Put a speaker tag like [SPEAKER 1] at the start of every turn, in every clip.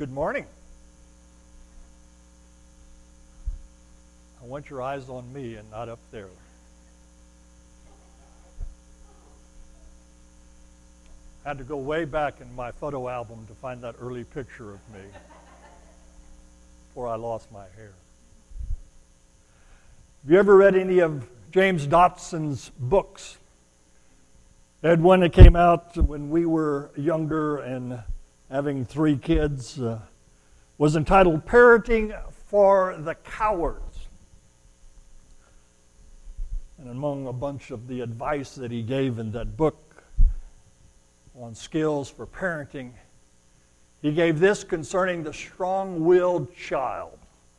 [SPEAKER 1] Good morning. I want your eyes on me and not up there. I had to go way back in my photo album to find that early picture of me before I lost my hair. Have you ever read any of James Dobson's books? I had one that came out when we were younger and having 3 kids, was entitled Parenting for the Cowards. And among a bunch of the advice that he gave in that book on skills for parenting, he gave this concerning the strong-willed child.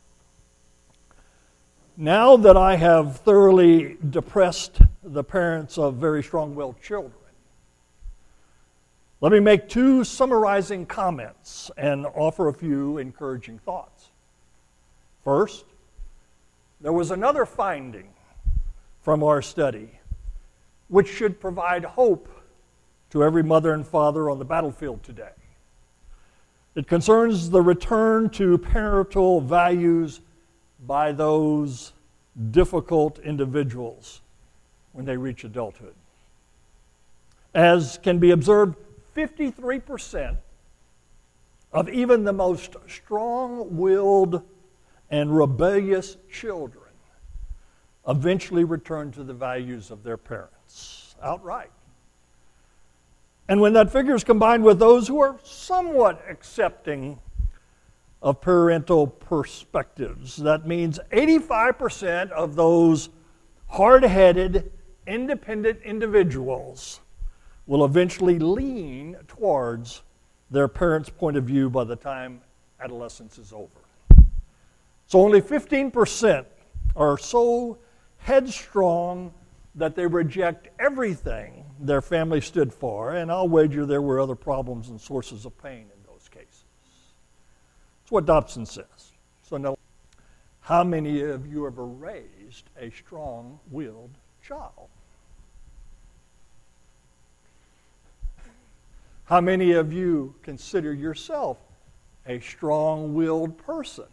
[SPEAKER 1] Now that I have thoroughly depressed the parents of very strong-willed children, let me make 2 summarizing comments and offer a few encouraging thoughts. First, there was another finding from our study which should provide hope to every mother and father on the battlefield today. It concerns the return to parental values by those difficult individuals when they reach adulthood. As can be observed, 53% of even the most strong-willed and rebellious children eventually return to the values of their parents outright. And when that figure is combined with those who are somewhat accepting of parental perspectives, that means 85% of those hard-headed, independent individuals will eventually lean towards their parents' point of view by the time adolescence is over. So only 15% are so headstrong that they reject everything their family stood for, and I'll wager there were other problems and sources of pain in those cases. That's what Dobson says. So now, how many of you ever raised a strong-willed child? How many of you consider yourself a strong-willed person?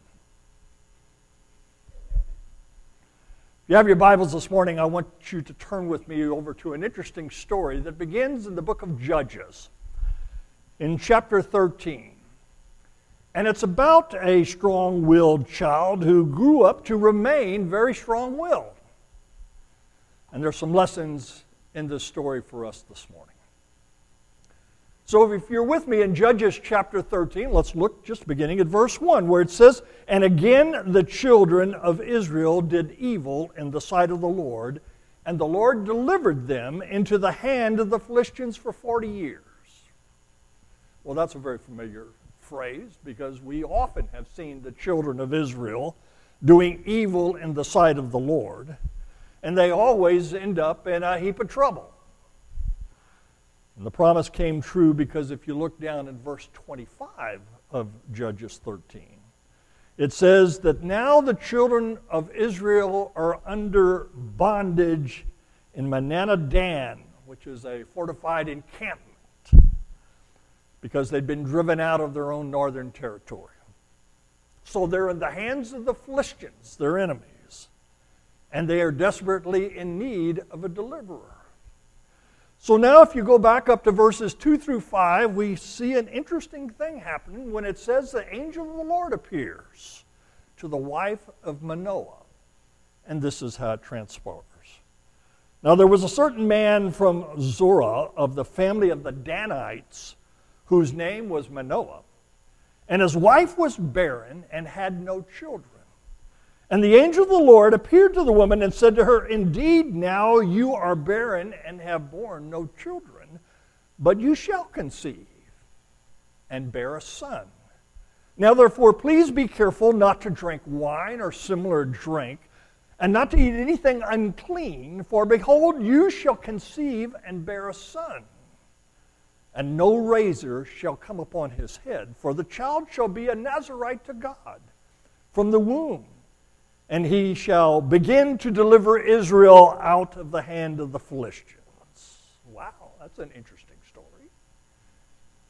[SPEAKER 1] If you have your Bibles this morning, I want you to turn with me over to an interesting story that begins in the book of Judges, in chapter 13. And it's about a strong-willed child who grew up to remain very strong-willed. And there's some lessons in this story for us this morning. So if you're with me in Judges chapter 13, let's look just beginning at verse 1, where it says, "And again the children of Israel did evil in the sight of the Lord, and the Lord delivered them into the hand of the Philistines for 40 years. Well, that's a very familiar phrase because we often have seen the children of Israel doing evil in the sight of the Lord, and they always end up in a heap of trouble. And the promise came true because if you look down in verse 25 of Judges 13, it says that now the children of Israel are under bondage in Mananah-Dan, which is a fortified encampment, because they'd been driven out of their own northern territory. So they're in the hands of the Philistines, their enemies, and they are desperately in need of a deliverer. So now if you go back up to verses 2 through 5, we see an interesting thing happening when it says the angel of the Lord appears to the wife of Manoah. And this is how it transpires. Now there was a certain man from Zorah of the family of the Danites whose name was Manoah. And his wife was barren and had no children. And the angel of the Lord appeared to the woman and said to her, "Indeed, now you are barren and have borne no children, but you shall conceive and bear a son. Now therefore, please be careful not to drink wine or similar drink, and not to eat anything unclean, for behold, you shall conceive and bear a son. And no razor shall come upon his head, for the child shall be a Nazirite to God from the womb. And he shall begin to deliver Israel out of the hand of the Philistines." Wow, that's an interesting story.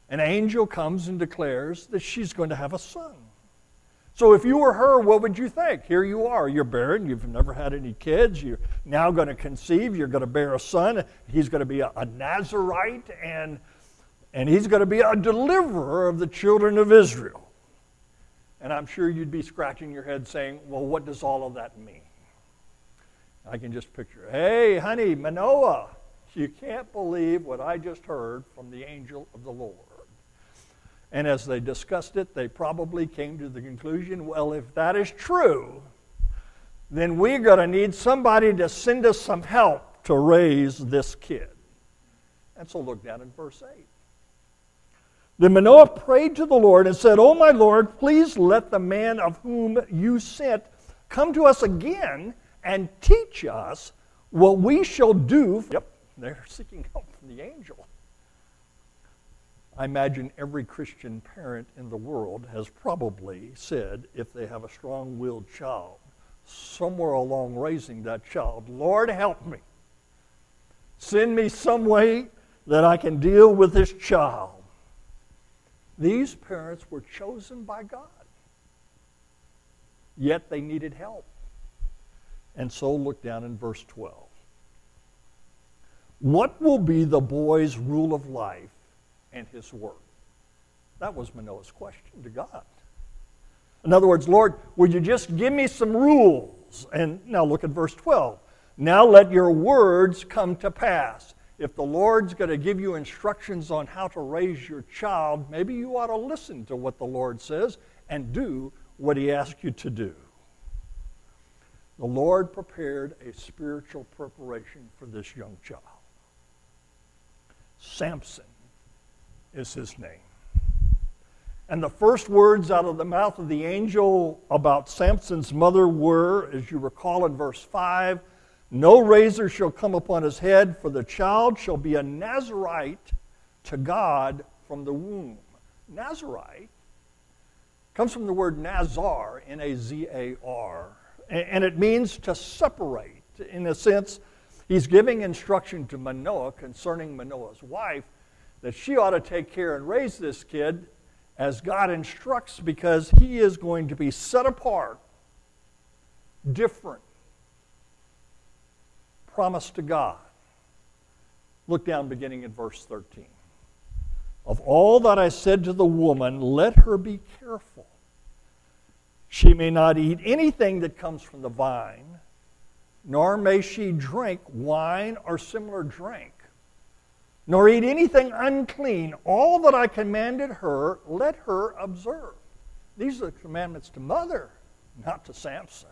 [SPEAKER 1] an angel comes and declares that she's going to have a son. So if you were her, what would you think? Here you are, you're barren, you've never had any kids, you're now going to conceive, you're going to bear a son, he's going to be a Nazarite, and he's going to be a deliverer of the children of Israel. And I'm sure you'd be scratching your head saying, well, what does all of that mean? I can just picture, hey, honey, Manoah, you can't believe what I just heard from the angel of the Lord. And as they discussed it, they probably came to the conclusion, well, if that is true, then we're going to need somebody to send us some help to raise this kid. And so look down in verse 8. Then Manoah prayed to the Lord and said, "O my Lord, please let the man of whom you sent come to us again and teach us what we shall do." Yep, they're seeking help from the angel. I imagine every Christian parent in the world has probably said, if they have a strong-willed child, somewhere along raising that child, "Lord, help me. Send me some way that I can deal with this child." These parents were chosen by God, yet they needed help. And so look down in verse 12. What will be the boy's rule of life and his work? That was Manoah's question to God. In other words, Lord, would you just give me some rules? And now look at verse 12. Now let your words come to pass. If the Lord's going to give you instructions on how to raise your child, maybe you ought to listen to what the Lord says and do what he asks you to do. The Lord prepared a spiritual preparation for this young child. Samson is his name. And the first words out of the mouth of the angel about Samson's mother were, as you recall in verse 5, "No razor shall come upon his head, for the child shall be a Nazarite to God from the womb." Nazarite comes from the word Nazar, N-A-Z-A-R, and it means to separate. In a sense, he's giving instruction to Manoah concerning Manoah's wife that she ought to take care and raise this kid as God instructs, because he is going to be set apart, different, promised to God. Look down beginning in verse 13. "Of all that I said to the woman, let her be careful. She may not eat anything that comes from the vine, nor may she drink wine or similar drink, nor eat anything unclean. All that I commanded her, let her observe." These are the commandments to mother, not to Samson.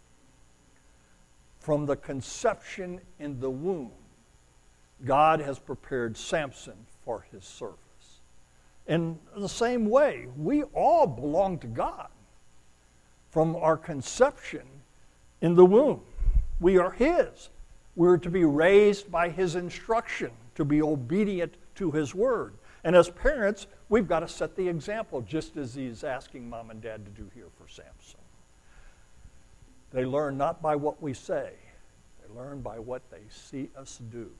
[SPEAKER 1] From the conception in the womb, God has prepared Samson for his service. In the same way, we all belong to God. From our conception in the womb, we are his. We're to be raised by his instruction, to be obedient to his word. And as parents, we've got to set the example, just as he's asking mom and dad to do here for Samson. They learn not by what we say. They learn by what they see us do.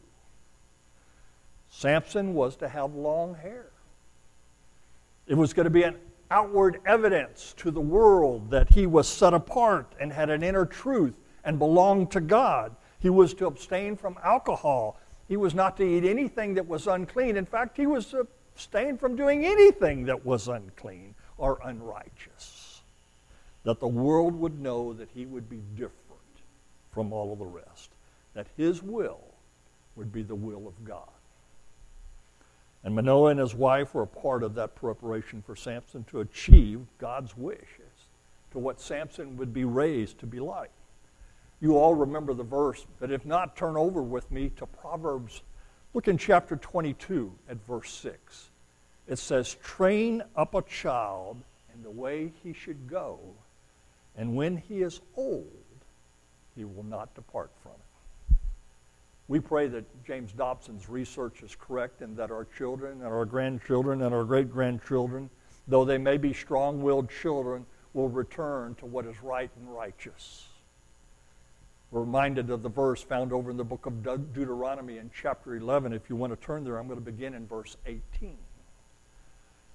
[SPEAKER 1] Samson was to have long hair. It was going to be an outward evidence to the world that he was set apart and had an inner truth and belonged to God. He was to abstain from alcohol. He was not to eat anything that was unclean. In fact, he was to abstain from doing anything that was unclean or unrighteous, that the world would know that he would be different from all of the rest, that his will would be the will of God. And Manoah and his wife were a part of that preparation for Samson to achieve God's wishes to what Samson would be raised to be like. You all remember the verse, but if not, turn over with me to Proverbs. Look in chapter 22 at verse 6. It says, "Train up a child in the way he should go, and when he is old, he will not depart from it." We pray that James Dobson's research is correct and that our children and our grandchildren and our great-grandchildren, though they may be strong-willed children, will return to what is right and righteous. We're reminded of the verse found over in the book of Deuteronomy in chapter 11. If you want to turn there, I'm going to begin in verse 18.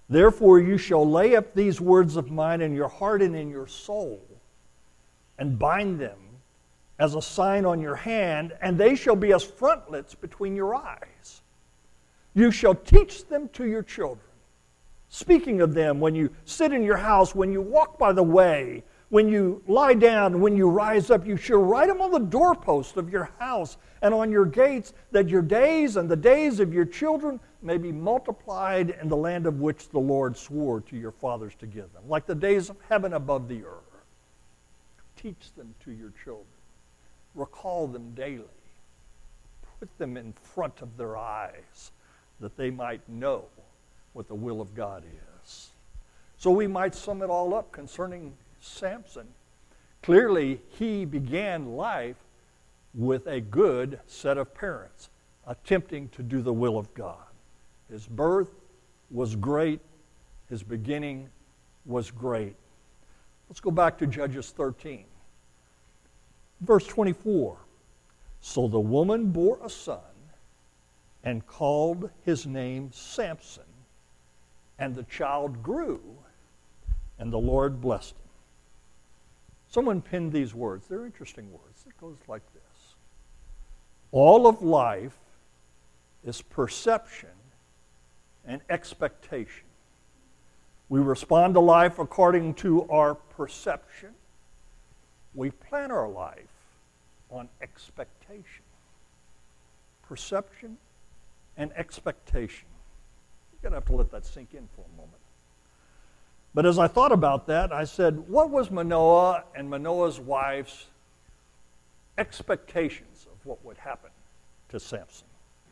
[SPEAKER 1] Therefore you shall lay up these words of mine in your heart and in your soul, and bind them as a sign on your hand, and they shall be as frontlets between your eyes. You shall teach them to your children, speaking of them when you sit in your house, when you walk by the way, when you lie down, when you rise up. You shall write them on the doorpost of your house and on your gates, that your days and the days of your children may be multiplied in the land of which the Lord swore to your fathers to give them, like the days of heaven above the earth. Teach them to your children. Recall them daily. Put them in front of their eyes, that they might know what the will of God is. So we might sum it all up concerning Samson. Clearly, he began life with a good set of parents, attempting to do the will of God. His birth was great. His beginning was great. Let's go back to Judges 13. Verse 24. So the woman bore a son and called his name Samson, and the child grew, and the Lord blessed him. Someone penned these words. They're interesting words. It goes like this. All of life is perception and expectation. We respond to life according to our perception. We plan our life on expectation. Perception and expectation. You're going to have to let that sink in for a moment. But as I thought about that, I said, what was Manoah and Manoah's wife's expectations of what would happen to Samson?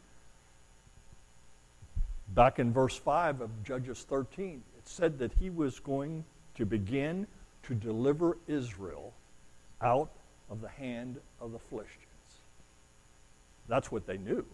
[SPEAKER 1] Back in verse 5 of Judges 13, it said that he was going to begin to deliver Israel out of the hand of the Philistines. That's what they knew.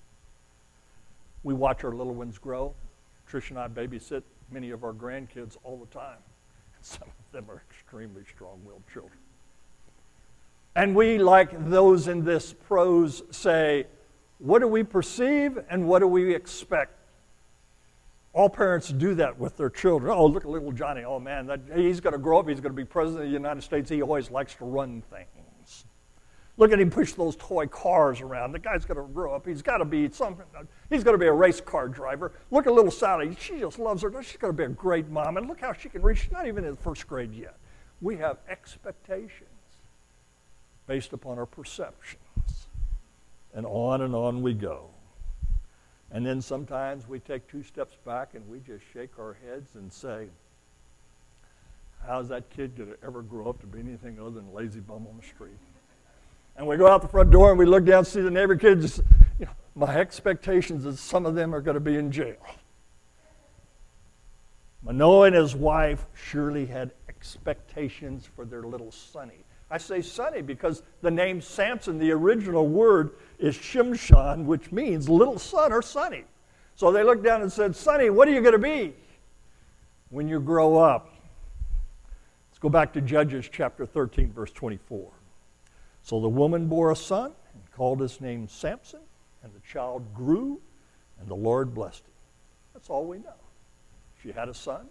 [SPEAKER 1] We watch our little ones grow. Trish and I babysit many of our grandkids all the time. Some of them are extremely strong-willed children. And we, like those in this prose, say, what do we perceive and what do we expect? All parents do that with their children. Oh, look at little Johnny. Oh, man, he's going to grow up. He's going to be president of the United States. He always likes to run things. Look at him push those toy cars around. The guy's going to grow up. He's got to be something. He's going to be a race car driver. Look at little Sally. She just loves her. She's going to be a great mom. And look how she can reach. She's not even in the first grade yet. We have expectations based upon our perceptions. And on we go. And then sometimes we take 2 steps back and we just shake our heads and say, how's that kid going to ever grow up to be anything other than a lazy bum on the street? And we go out the front door and we look down and see the neighbor kids. My expectations is some of them are going to be in jail. Manoah and his wife surely had expectations for their little Sonny. I say Sonny because the name Samson, the original word, is Shimshon, which means little son or Sonny. So they looked down and said, Sonny, what are you going to be when you grow up? Let's go back to Judges chapter 13, verse 24. So the woman bore a son and called his name Samson, and the child grew, and the Lord blessed him. That's all we know. She had a son.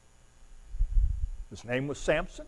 [SPEAKER 1] His name was Samson.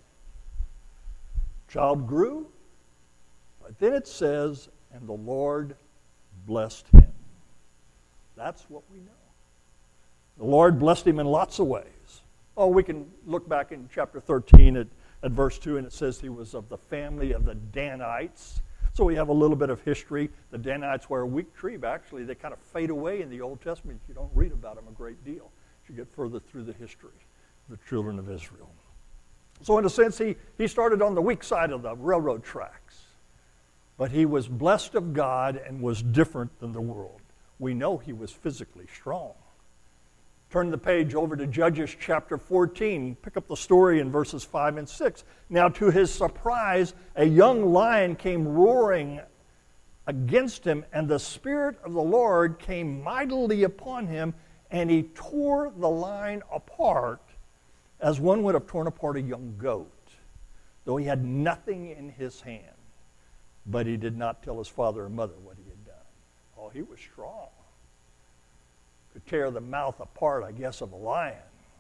[SPEAKER 1] Child grew, but then it says, and the Lord blessed him. That's what we know. The Lord blessed him in lots of ways. Oh, we can look back in chapter 13 at verse 2, and it says he was of the family of the Danites. So we have a little bit of history. The Danites were a weak tribe. Actually, they kind of fade away in the Old Testament. You don't read about them a great deal as you get further through the history of the children of Israel. So in a sense, he started on the weak side of the railroad tracks. But he was blessed of God and was different than the world. We know he was physically strong. Turn the page over to Judges chapter 14. Pick up the story in verses 5 and 6. Now to his surprise, a young lion came roaring against him, and the Spirit of the Lord came mightily upon him, and he tore the lion apart as one would have torn apart a young goat, though he had nothing in his hand. But he did not tell his father or mother what he had done. Oh, he was strong. Could tear the mouth apart, I guess, of a lion.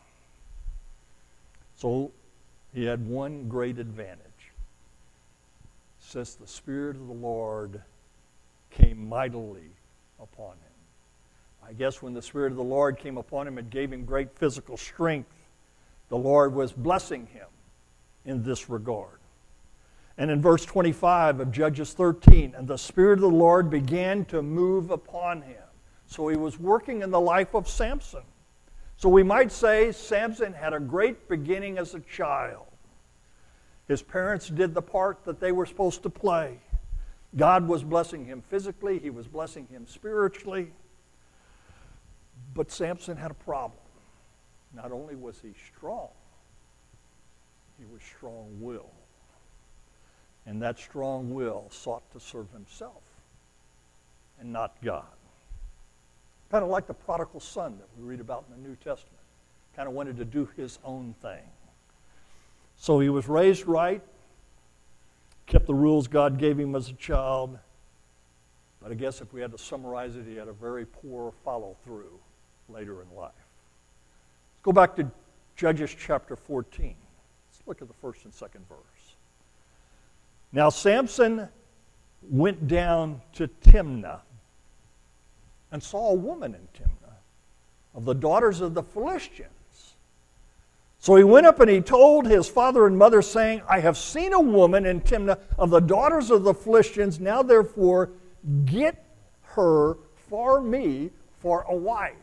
[SPEAKER 1] So he had one great advantage. It says the Spirit of the Lord came mightily upon him. I guess when the Spirit of the Lord came upon him, it gave him great physical strength. The Lord was blessing him in this regard. And in verse 25 of Judges 13, and the Spirit of the Lord began to move upon him. So he was working in the life of Samson. So we might say Samson had a great beginning as a child. His parents did the part that they were supposed to play. God was blessing him physically. He was blessing him spiritually. But Samson had a problem. Not only was he strong, he was strong-willed. And that strong will sought to serve himself and not God. Kind of like the prodigal son that we read about in the New Testament. Kind of wanted to do his own thing. So he was raised right, kept the rules God gave him as a child, but I guess if we had to summarize it, he had a very poor follow-through later in life. Let's go back to Judges chapter 14. Let's look at the first and second verse. Now Samson went down to Timnah and saw a woman in Timnah of the daughters of the Philistines. So he went up and he told his father and mother, saying, I have seen a woman in Timnah of the daughters of the Philistines. Now therefore get her for me for a wife.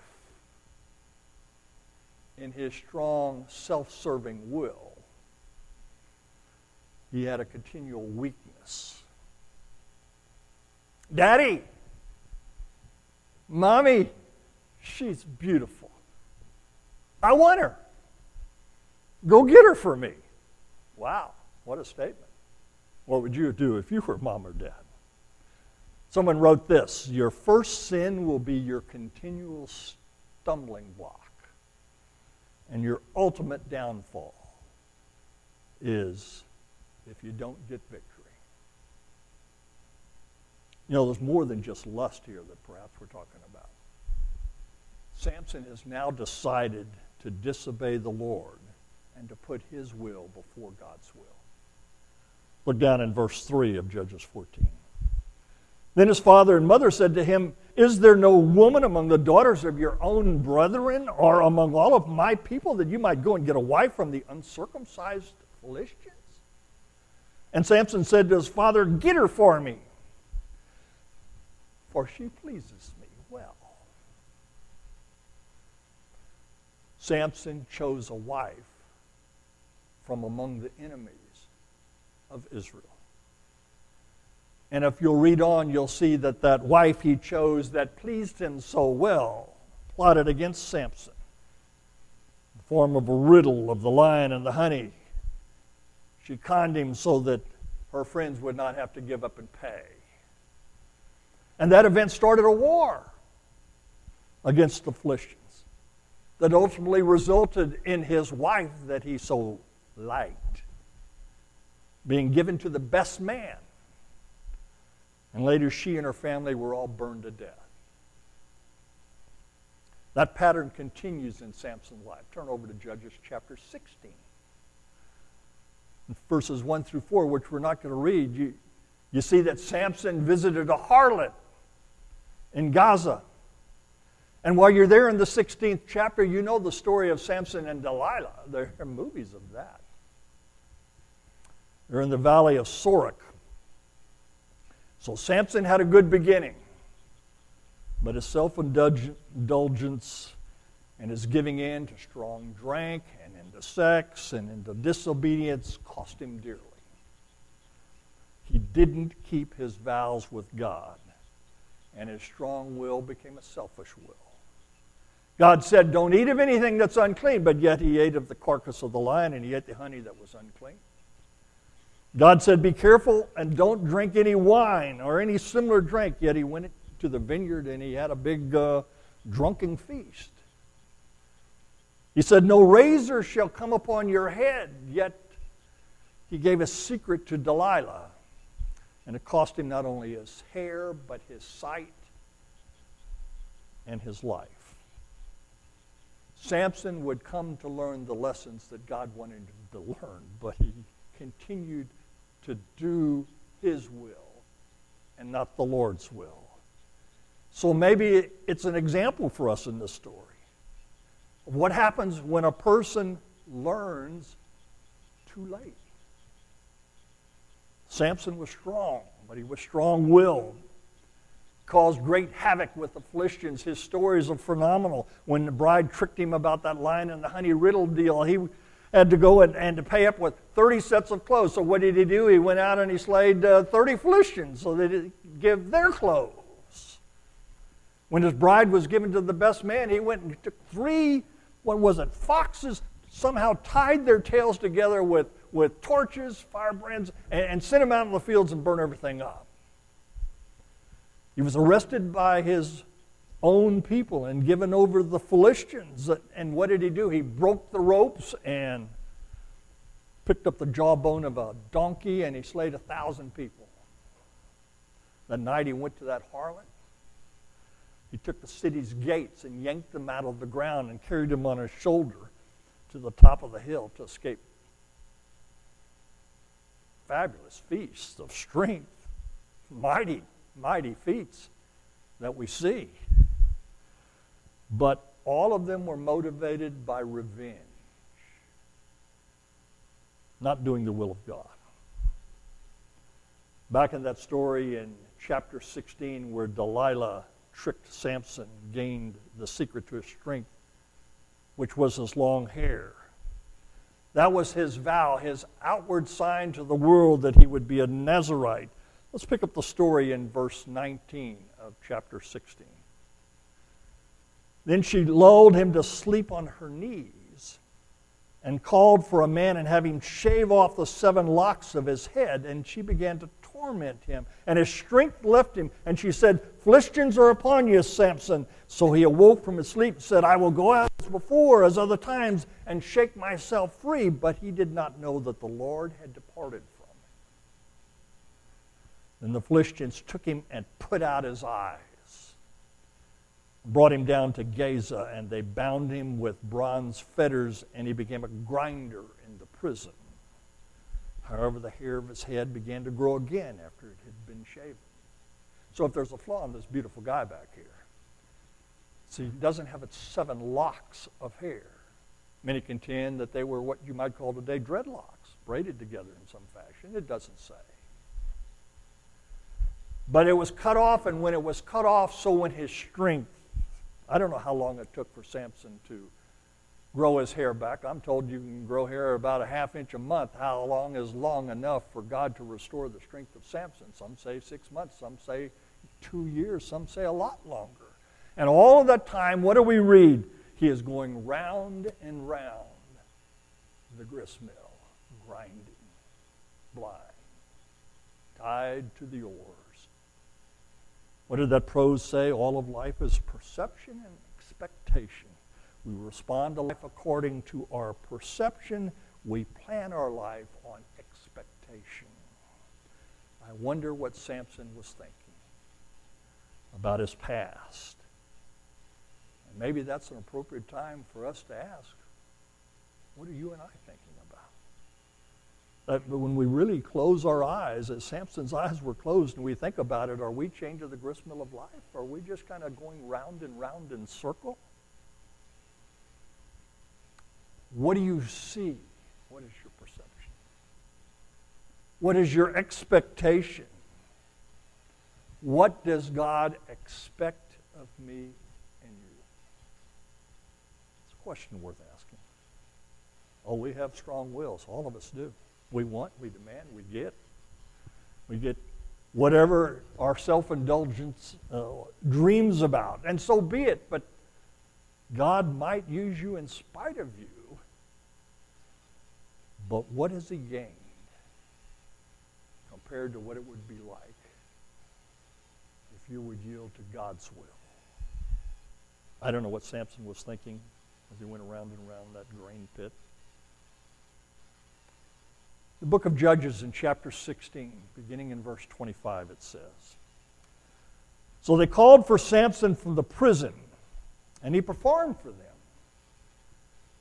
[SPEAKER 1] In his strong, self-serving will, he had a continual weakness. Daddy, Mommy, she's beautiful. I want her. Go get her for me. Wow, what a statement. What would you do if you were mom or dad? Someone wrote this, your first sin will be your continual stumbling block. And your ultimate downfall is if you don't get victory. You know, there's more than just lust here that perhaps we're talking about. Samson has now decided to disobey the Lord and to put his will before God's will. Look down in verse 3 of Judges 14. Then his father and mother said to him, is there no woman among the daughters of your own brethren or among all of my people that you might go and get a wife from the uncircumcised Philistines? And Samson said to his father, get her for me, for she pleases me well. Samson chose a wife from among the enemies of Israel. And if you'll read on, you'll see that that wife he chose that pleased him so well plotted against Samson in the form of a riddle of the lion and the honey. She conned him so that her friends would not have to give up and pay. And that event started a war against the Philistines that ultimately resulted in his wife that he so liked being given to the best man. And later she and her family were all burned to death. That pattern continues in Samson's life. Turn over to Judges chapter 16. Verses 1 through 4, which we're not going to read, you see that Samson visited a harlot in Gaza. And while you're there in the 16th chapter, you know the story of Samson and Delilah. There are movies of that. They're in the valley of Sorek. So Samson had a good beginning, but his self-indulgence and his giving in to strong drink and into sex and into disobedience cost him dearly. He didn't keep his vows with God, and his strong will became a selfish will. God said, don't eat of anything that's unclean, but yet he ate of the carcass of the lion and he ate the honey that was unclean. God said, be careful and don't drink any wine or any similar drink. Yet he went to the vineyard and he had a big drunken feast. He said, no razor shall come upon your head. Yet he gave a secret to Delilah. And it cost him not only his hair, but his sight and his life. Samson would come to learn the lessons that God wanted him to learn, but he continued to do his will and not the Lord's will. So maybe it's an example for us in this story of what happens when a person learns too late. Samson was strong, but he was strong-willed. Caused great havoc with the Philistines. His stories are phenomenal. When the bride tricked him about that lion and the honey riddle deal, he had to go and to pay up with 30 sets of clothes. So what did he do? He went out and he slayed 30 Philistines so that he'd give their clothes. When his bride was given to the best man, he went and took 3, foxes, somehow tied their tails together with torches, firebrands, and sent them out in the fields and burned everything up. He was arrested by his own people and given over to the Philistines. And what did he do? He broke the ropes and picked up the jawbone of a donkey, and he slayed 1,000 people. That night he went to that harlot. He took the city's gates and yanked them out of the ground and carried them on his shoulder to the top of the hill to escape. Fabulous feats of strength, mighty feats that we see. But all of them were motivated by revenge, not doing the will of God. Back in that story in chapter 16 where Delilah tricked Samson, gained the secret to his strength, which was his long hair. That was his vow, his outward sign to the world that he would be a Nazirite. Let's pick up the story in verse 19 of chapter 16. Then she lulled him to sleep on her knees and called for a man and have him shave off the 7 locks of his head. And she began to torment him, and his strength left him. And she said, "Philistines are upon you, Samson." So he awoke from his sleep and said, "I will go out as before, as other times, and shake myself free." But he did not know that the Lord had departed from him. Then the Philistines took him and put out his eyes, brought him down to Gaza, and they bound him with bronze fetters, and he became a grinder in the prison. However, the hair of his head began to grow again after it had been shaven. So if there's a flaw in this beautiful guy back here, see, he doesn't have its 7 locks of hair. Many contend that they were what you might call today dreadlocks, braided together in some fashion. It doesn't say. But it was cut off, and when it was cut off, so went his strength. I don't know how long it took for Samson to grow his hair back. I'm told you can grow hair about a ½ inch a month. How long is long enough for God to restore the strength of Samson? Some say 6 months, some say 2 years, some say a lot longer. And all of that time, what do we read? He is going round and round the grist mill, grinding, blind, tied to the oars. What did that prose say? All of life is perception and expectation. We respond to life according to our perception. We plan our life on expectation. I wonder what Samson was thinking about his past. And maybe that's an appropriate time for us to ask, what are you and I thinking about? That when we really close our eyes, as Samson's eyes were closed, and we think about it, are we chained to the gristmill of life? Are we just kind of going round and round in circle? What do you see? What is your perception? What is your expectation? What does God expect of me and you? It's a question worth asking. Oh, we have strong wills. All of us do. We want, we demand, we get. We get whatever our self-indulgence dreams about. And so be it. But God might use you in spite of you. But what has he gained compared to what it would be like if you would yield to God's will? I don't know what Samson was thinking as he went around and around that grain pit. The book of Judges in chapter 16, beginning in verse 25, it says, "So they called for Samson from the prison, and he performed for them.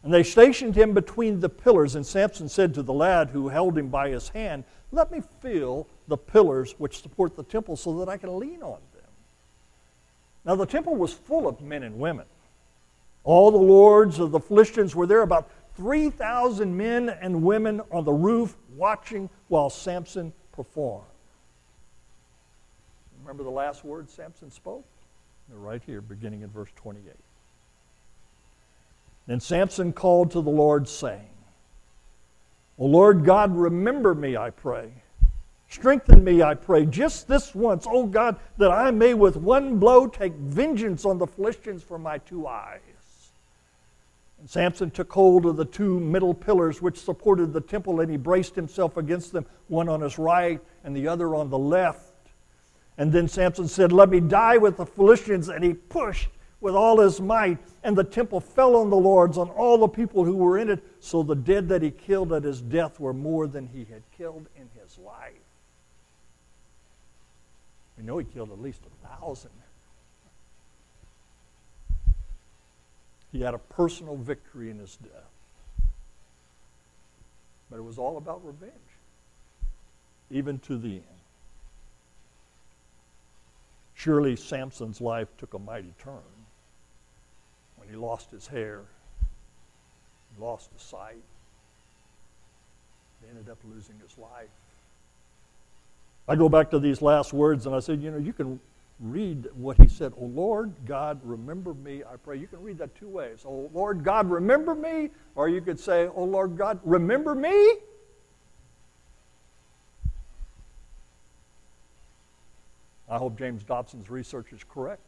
[SPEAKER 1] And they stationed him between the pillars, and Samson said to the lad who held him by his hand, "Let me feel the pillars which support the temple so that I can lean on them." Now the temple was full of men and women. All the lords of the Philistines were there, about 3,000 men and women on the roof watching while Samson performed. Remember the last words Samson spoke? They're right here, beginning in verse 28. Then Samson called to the Lord, saying, "O Lord God, remember me, I pray. Strengthen me, I pray, just this once, O God, that I may with one blow take vengeance on the Philistines for my two eyes." And Samson took hold of the two middle pillars which supported the temple, and he braced himself against them, one on his right and the other on the left. And then Samson said, "Let me die with the Philistines." And he pushed with all his might, and the temple fell on the lords, on all the people who were in it. So the dead that he killed at his death were more than he had killed in his life. We know he killed at least 1,000. He had a personal victory in his death. But it was all about revenge, even to the end. Surely Samson's life took a mighty turn when he lost his hair, he lost his sight, he ended up losing his life. I go back to these last words and I said, you can read what he said. "O Lord God, remember me, I pray." You can read that two ways. "O Lord God, remember me," or you could say, "O Lord God, remember me." I hope James Dobson's research is correct.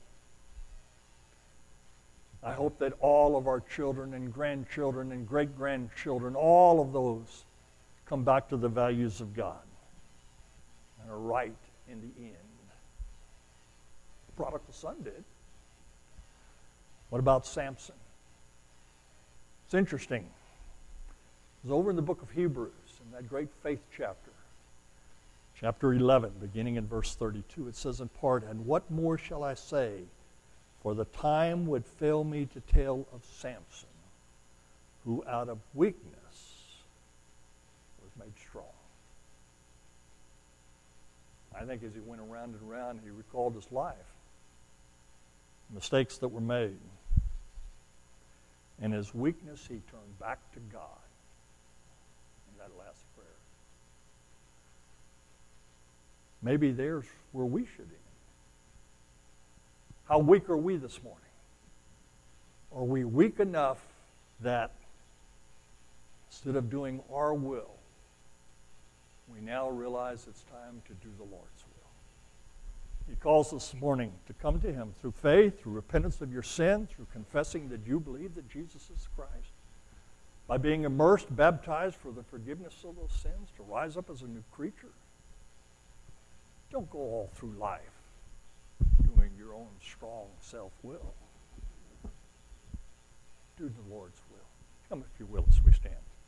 [SPEAKER 1] I hope that all of our children and grandchildren and great-grandchildren, all of those, come back to the values of God and are right in the end. The prodigal son did. What about Samson? It's interesting. It was over in the book of Hebrews, in that great faith chapter. Chapter 11, beginning in verse 32, it says in part, "And what more shall I say? For the time would fail me to tell of Samson, who out of weakness was made strong." I think as he went around and around, he recalled his life, mistakes that were made. In his weakness, he turned back to God in that last prayer. Maybe there's where we should end. How weak are we this morning? Are we weak enough that instead of doing our will, we now realize it's time to do the Lord's will? He calls us this morning to come to him through faith, through repentance of your sin, through confessing that you believe that Jesus is Christ, by being immersed, baptized for the forgiveness of those sins, to rise up as a new creature. Don't go all through life doing your own strong self-will. Do the Lord's will. Come, if you will, as we stand.